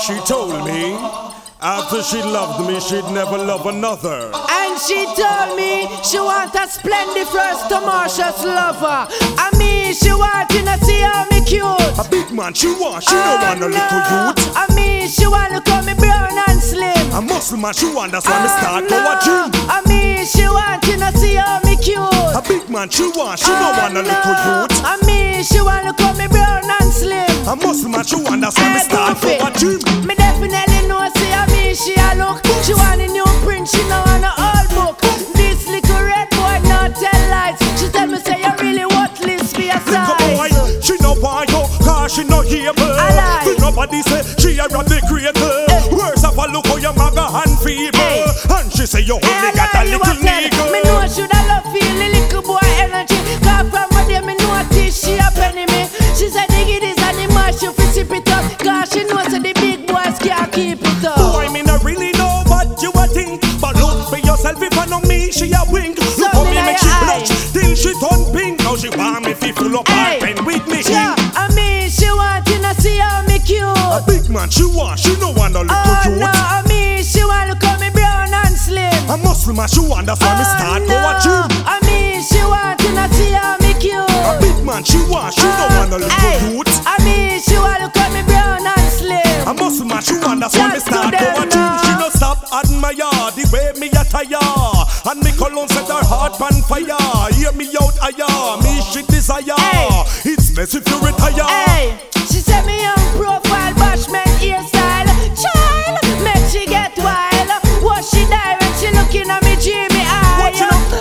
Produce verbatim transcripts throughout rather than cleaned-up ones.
She told me after she loved me, she'd never love another. And she told me she want a splendiferous, tumultuous lover. I mean, she want to see how me cute. A big man she want, she oh, don't want no no. little youth. I mean, she want to call me brown and slim. A muscle man she want, that's why me oh, start no. go a gym. I mean, she want to see how me cute. A big man she want, she oh, don't want no no. little youth. I mean, she want to call me brown and slim. A muscle man she want, that's why me start go a gym. Me definitely know, see I mean, she a look. She want a new print, she know want a old book. This little red boy not tell lies. She tell me say you really worthless for your size. She no want you, cause she no able. Think nobody say she a rob the creator. Words of a look how your maga and feeble. Hey. And she say you only got a little nigga. Me know should I love feel the little boy energy. Cause from my day me notice she a penny me. She said the giddies and the mash you fi sip it up. Cause she knows that the big boys can't keep it up. Boy me no really know what you a think. But look for yourself if I know me she a wink. Look how me make she blush till she turn pink. Now she want me fi full up her pen with me. Yeah, I mean she want to see how me cute. A big man she want, she no want no little oh, youth. No, I mean she want to call me brown and slim. A muscle man she want, that's why oh, me start no. go a gym. I mean she want to see how me cute. A big man she want, she oh, no want no little ay, youth. I mean she want to call me brown and slim. A muscle man she want, that's why me Just start go a gym. She no stop admire the way me attire. And me cologne set her heart on fire. Hear me out higher, me she desire. Ay. It's best if you retire. Ay. She said me young profile, bashment hairstyle. Child, make she get wild. Was she die when she looking at me dreamy eye?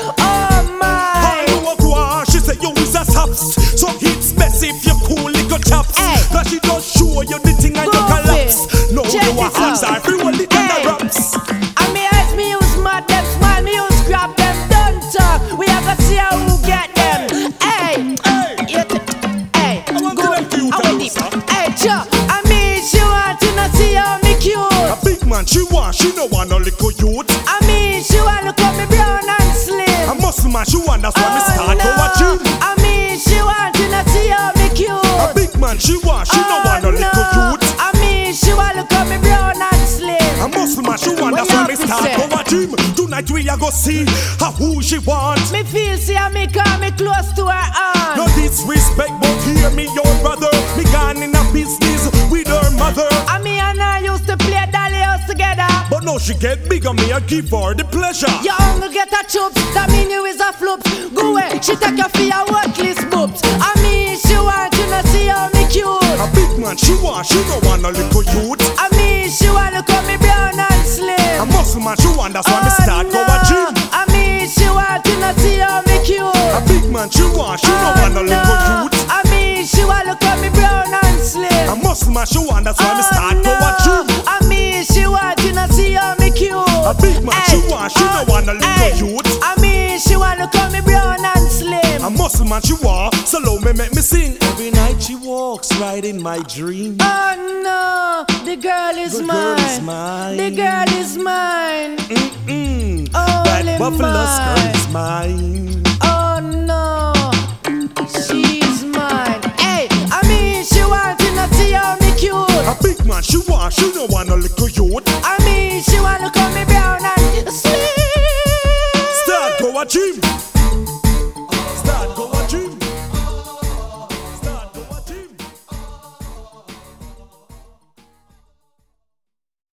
Oh my. I know go on, she said you is a saps. So it's best if you cool little chaps. Ay. Cause she just show you the thing and go you collapse. No, check you a hands are free when it in the raps. And me eyes me use mad, them smile, me use grab them. Don't talk, we are gonna see how who get them. Hey, hey, hey, I want to let you tell me, sir. Hey, Joe, I mean she want to not see how me cute. A big man she want, she no want no little youth. I mean she want to call me brown and slim. A muscle man she want, that's why oh, me start no. go a gym. I mean she want to not see how me cute. A big man she want, she oh, no want no, no. little youth. I mean she want to call me brown and slim. A muscle man she want, what that's why me say? start go a gym. Tonight we a go see how who she want. Me feel see how me come me close to her arm. No disrespect, but hear me, your brother. Me gone in a business with her mother. I mean and I used to play dolly house together. But now she get bigger, me I give her the pleasure. Your uncle get a chops, that mean you is a flop. Go away, she take you for your worthless boobs. I mean she want you to see how me cute. A big man she want, she don't want a little youth. I mean she want to call me brown and slim. A muscle man she want, that's why oh, me start no. go a gym. I mean she want you to see how me cute. A big man she want, she oh, don't want a no. little youth. I mean she want to call me brown and slim. A muscle man she want, that's why oh, me start no. go a gym. I mean she want you to see how me cute. A big man ay, she want, she oh, don't want a little ay. youth. I mean she want to call me brown and slim. A muscle man she want, so low me make me sing. Every night she walks right in my dream. Oh no, the girl is, the mine. girl is mine. The girl is mine. Mm-mm. Oh, that buffalo skirt is mine. Oh no, she's mine. Hey, I mean she want to not see how me cute. A big man she want, she don't want a little